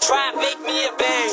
trap, make me a bang.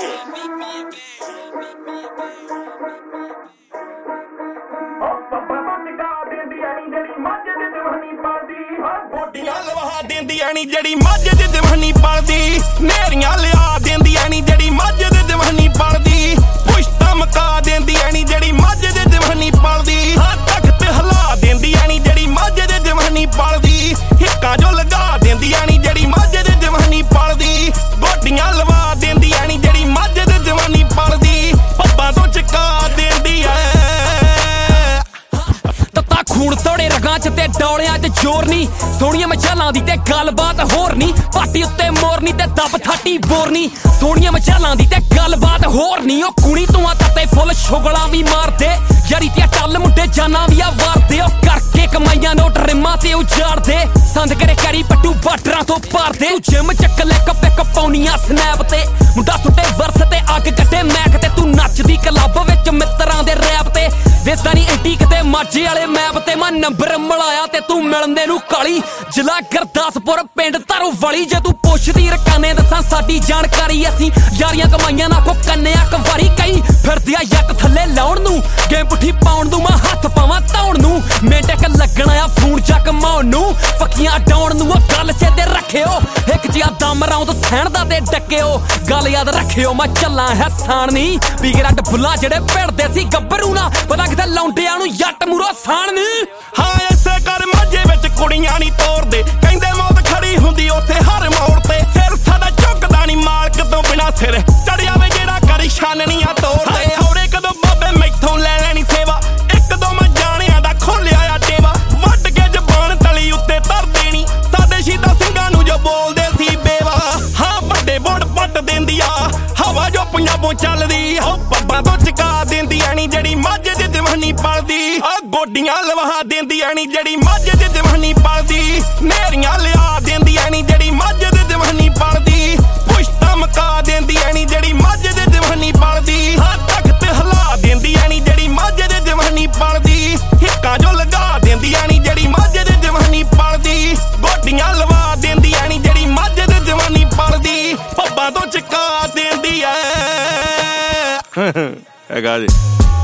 ਗੋਡੀਆਂ ਲਵਾ ਦਿੰਦੀਆਂ ਨੀ ਜਿਹੜੀ ਮੱਝ ਦੀ ਜਵਾਨੀ ਪਲਦੀ ਨੇਰੀਆਂ ਲਿਆ ਦਿੰਦੀਆਂ ਨੀ ਜਿਹੜੀ ਮੱਝ ਦੀ ਜਵਾਨੀ ਪਲਦੀ ਪੁਸ਼ਤਾ ਮਕਾ ਦਿੰਦੀਆਂ ਨੀ ਜਿਹੜੀ ਮੱਝ ਦੀ ਜਵਾਨੀ ਪਲਦੀ ਹਾਂ ਤਖਤ ਹਿਲਾ ਦਿੰਦੀਆਂ ਨੀ ਜਿਹੜੀ ਮੱਝ ਦੀ ਜਵਾਨੀ ਪਲਦੀ ਹਿੱਕਾਂ ਜੋ ਲਗਾ ਦਿੰਦੀਆਂ ਨੀ ਜਿਹੜੀ ਮੱਝ ਦੀ ਜਵਾਨੀ ਪਲਦੀ ਗੋਡੀਆਂ ਲਵਾ ਦਿੰਦੀਆਂ ਨੀ ਜਿਹੜੀ ਮੱਝ ਦੀ ਜਵਾਨੀ ਪਲਦੀ ਪੱਬਾਂ ਤੋਂ ਚਕਾ ਦਿੰਦੀ ਐ ਤੱਤਾ ਖੂਨ ਤੋੜੇ ਰਗਾਂ ਚ ਤੇ ਡੌਲਿਆਂ ਚ ਜ਼ੋਰ ਨੀ ਸੋਹਣੀਆਂ ਮਚਾਲਾਂ ਦੀ ਤੇ ਗੱਲਬਾਤ ਹੋਰ ਨੀ ਪਾਟੀ ਉੱਤੇ ਮੋਰਨੀ ਤੇ ਦੱਬ ਥਾਟੀ ਬੋਰਨੀ ਸੋਹਣੀਆਂ ਮਚਾਲਾਂ ਦੀ ਤੇ ਗੱਲਬਾਤ ਹੋਰ ਨੀ ਉਹ ਕੁਣੀ ਤੂੰ ਆ ਤੱਤੇ ਫੁੱਲ ਛੁਗਲਾਂ ਵੀ ਮਾਰਦੇ ਯਾਰੀ ਤੇ ਟੱਲ ਮੁੰਡੇ ਜਾਨਾਂ ਵੀ ਆ ਵਾਰਦੇ ਉਹ ਕਰਕੇ ਕਮਾਈਆਂ ਨੋਟ ਰਿਮਾਂ ਤੇ ਉਜਾੜਦੇ ਸੰਦ ਕਰੇ ਕਰੀ ਪੱਟੂ ਬਾਰਡਰਾਂ ਤੋਂ ਪਾਰਦੇ ਤੂੰ ਜਿਮ ਚੱਕ ਲੈ ਕੱਪੇ ਕਪਾਉਣੀਆਂ ਸਨੈਪ ਤੇ ਮੁੰਡਾ ਸੁੱਟੇ ਵਰਸ ਤੇ ਅੱਗ ਕੱਢੇ ਮੈਕ ਤੇ ਤੂੰ ਨੱਚਦੀ ਕਲੱਬ ਵਿੱਚ ਮਿੱਤਰਾਂ ਦੇ ਰੈਪ ਤੇ ਵੇਸਦਾ ਨੀ ਐਂਟੀਕ ਤੇ ਮਾਝੇ ਵਾਲੇ ਮੈਪ ਤੇ ਮੈਂ ਨੰਬਰ ਮਿਲਾਇਆ ਤੇ ਤੂੰ ਮਿਲਦੇ ਨੂੰ ਕਾਲੀ ਜ਼ਿਲ੍ਹਾ ਗੁਰਦਾਸਪੁਰ ਪਿੰਡ ਧਰੋ ਵਾਲੀ ਜੇ ਤੂੰ ਪੁੱਛਦੀ ਰਕਾਨੇ ਦੱਸਾਂ ਸਾਡੀ ਜਾਣਕਾਰੀ ਅਸੀਂ ਯਾਰੀਆਂ ਕਮਾਈਆਂ ਨਾ ਕੋ ਕੰਨਿਆ ਕਵਾਰੀ ਕਈ ਫਿਰਦਿਆ ਜੱਟ ਥੱਲੇ ਲਾਉਣ ਨੂੰ ਗੇਮ ਪੁੱਠੀ ਪਾਉਣ ਨੂੰ ਮੈਂ ਹੱਥ ਪਾਵਾਂ ਧੌਣ ਨੂੰ ਮਿੰਟਕ ਲੱਗਣਾ ਆ ਫੋਨ ਚੱਕ ਮਾਉਣ ਨੂੰ ਫੱਕੀਆਂ ਡਾਉਣ ਨੂੰ ਉਹ ਗੱਲ ਚੇਤੇ ਰੱਖਿਓ ਇੱਕ ਜਿਹਾ ਦਮ ਰੌਂਦ ਸਹਿਣਦਾ ਤੇ ਡੱਕਿਓ ਗੱਲ ਯਾਦ ਰੱਖਿਓ ਮੈਂ ਚੱਲਾਂ ਹੈ ਸਾਣ ਨਹੀਂ ਬਿਗਰੱਡ ਬੁੱਲਾਂ ਜਿਹੜੇ ਭਿੜਦੇ ਸੀ ਗੱਭਰੂ ਨਾ ਪਤਾ ਕਿਤੇ ਲੌਂਡਿਆਂ ਨੂੰ ਜੱਟ ਮੂਰੋ ਸਾਣ ਨਹੀਂ ਹਾਂ ਐਸੇ ਕਰ ਮਾਝੇ ਵਿੱਚ ਕੁੜੀਆਂ ਨੀ ਤੋਰਦੇ ਕਹਿੰਦੇ ਮੌਤ ਖੜੀ ਹੁੰਦੀ ਉੱਥੇ ਹਰ ਮੋੜ ਤੇ ਸਿਰ ਸਾਡਾ ਝੁਕਦਾ ਨੀ ਮਾਲਕ ਤੋਂ ਬਿਨਾ ਸਿਰ ਚੜਿਆ ਵੇ ਜਿਹੜਾ ਕਰੀ ਛਾਨਣੀਆਂ ਤੋੜਦੇ ਹੌਰੇ ਕਦੋਂ ਬਾਬੇ ਮੈਥੋਂ ਲੈ ਲੈਣੀ ਸੇਵਾ ਇੱਕ ਦੋ ਮੈਂ ਜਾਣਿਆਂ ਦਾ ਖੋਲਿਆ ਆ ਟੇਵਾ ਵੱਢ ਕੇ ਜ਼ਬਾਨ ਤਲੀ ਉੱਤੇ ਧਰ ਦੇਣੀ ਸਾਡੇ ਸ਼ਹੀਦਾਂ ਸਿੰਘਾਂ ਨੂੰ ਜੋ ਬੋਲਦੇ ਸੀ ਬੇਵਾ ਹਾਂ ਵੱਡੇ ਬੋੜ ਪੱਟ ਦਿੰਦੀ ਆ ਹਵਾ ਜੋ ਪੰਜਾਬੋਂ ਚੱਲਦੀ ਉਹ ਪੱਬਾਂ ਤੋਂ ਚਕਾ ਦਿੰਦੀਆਂ ਨੀ ਜਿਹੜੀ ਮੱਝ ਦੀ ਜਵਾਨੀ ਪਲਦੀ ਆ ਗੋਡੀਆਂ ਲਵਾ ਦਿੰਦੀਆਂ ਨੀ ਜਿਹੜੀ ਮੱਝ ਦੀ ਜਵਾਨੀ ਪਲਦੀ ਨੇਰੀਆਂ ਲਿਆ ਦਿੰਦੀਆਂ ਨੀ ਜਿਹੜੀ ਮੱਝ ਦੀ ਜਵਾਨੀ ਪਲਦੀ ਪੁਸ਼ਤਾ ਮਕਾ ਦਿੰਦੀਆਂ ਨੀ ਜਿਹੜੀ ਮੱਝ ਦੀ ਜਵਾਨੀ ਪਲਦੀ ਹਾਂ ਤਖਤ ਹਿਲਾ ਦਿੰਦੀਆਂ ਨੀ ਜਿਹੜੀ ਮੱਝ ਦੀ ਜਵਾਨੀ ਪਲਦੀ ਹਿੱਕਾਂ ਜੋ ਲਗਾ ਦਿੰਦੀਆਂ ਨੀ ਜਿਹੜੀ ਮੱਝ ਦੀ ਜਵਾਨੀ ਪਲਦੀ ਗੋਡੀਆਂ ਲਵਾ ਦਿੰਦੀਆਂ ਨੀ ਜਿਹੜੀ ਮੱਝ ਦੀ ਜਵਾਨੀ ਪਲਦੀ ਪੱਬਾਂ ਤੋਂ ਚਕਾ ਦਿੰਦੀ ਐ ਹੈਗਾ ਜੀ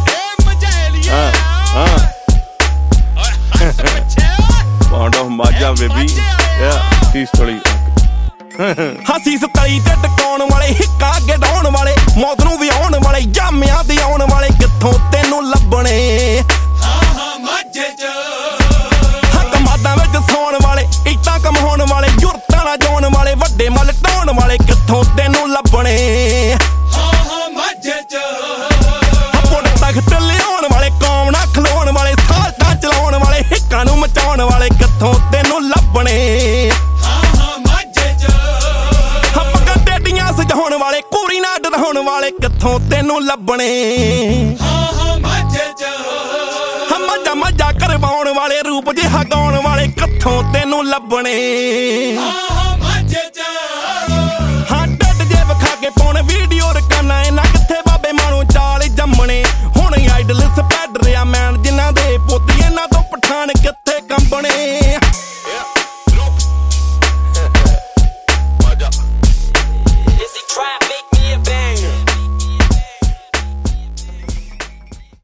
Pound of Maja, baby. Yeah, he's totally. ਹਸੀ ਸਤਲੀ ਤੇ ਟਕਾਉਣ ਵਾਲੇ ਹਿੱਕਾਂ ਅੱਗੇ ਡਾਉਣ ਵਾਲੇ ਮੌਤ ਨੂੰ ਵਿਆਉਣ ਵਾਲੇ ਜਾਮਿਆਂ ਦੇ ਆਉਣ ਵਾਲੇ ਕਿੱਥੋਂ ਤੈਨੂੰ ਲੱਭਣੇ ਹਾਂ ਮਾਝੇ ਚ ਹੱਕ ਮਾਦਾਂ ਵਿੱਚ ਸੌਣ ਵਾਲੇ ਇੱਟਾਂ ਕਮਾਉਣ ਵਾਲੇ ਜੁਰਤਾਂ ਨਾਲ ਜਾਉਣ ਵਾਲੇ ਵੱਡੇ ਮੱਲ ਢਾਉਣ ਵਾਲੇ ਕਿੱਥੋਂ ਤੈਨੂੰ ਲੱਭਣੇ ਹਾਂ ਮਾਝੇ ਚ ਪੁੱਟ ਤਖਤ ਲਿਆਉਣ ਵਾਲੇ ਕੌਮ ਨਾਲ ਖਲੋਣ ਵਾਲੇ ਸਾਲਟਾਂ ਚਲਾਉਣ ਵਾਲੇ ਹਿੱਕਾਂ ਨੂੰ ਮਚਾਉਣ ਵਾਲੇ ਕਿੱਥੋਂ ਤੈਨੂੰ ਲੱਭਣੇ ਹਾਂ ਮਾਝੇ ਚ ਪੱਗਾਂ ਟੇਡੀਆਂ ਸਜਾਉਣ ਵਾਲੇ ਕੂਰੀ ਨਾਲ ਡਰਾਉਣ ਵਾਲੇ ਕਿੱਥੋਂ ਤੈਨੂੰ ਲੱਭਣੇ ਹਾਂ ਮਾਝੇ ਚ ਮੱਝਾ ਮੱਝਾ ਕਰਵਾਉਣ ਵਾਲੇ ਰੂਪ ਜਿਹਾ ਗਾਉਣ ਵਾਲੇ ਕਿੱਥੋਂ ਤੈਨੂੰ ਲੱਭਣੇ ਹਾਂ ਮਾਝੇ ਚ ਹਾਂ ਡੱਡ ਜੇ ਵਿਖਾ ਕੇ ਪਾਉਣ ਵੀਡੀਓ ਰਕਾਨਾ ਇਹਨਾਂ ਕਿੱਥੇ ਬਾਬੇ ਮਾਣੋ ਚਾਲ ਜੰਮਣੇ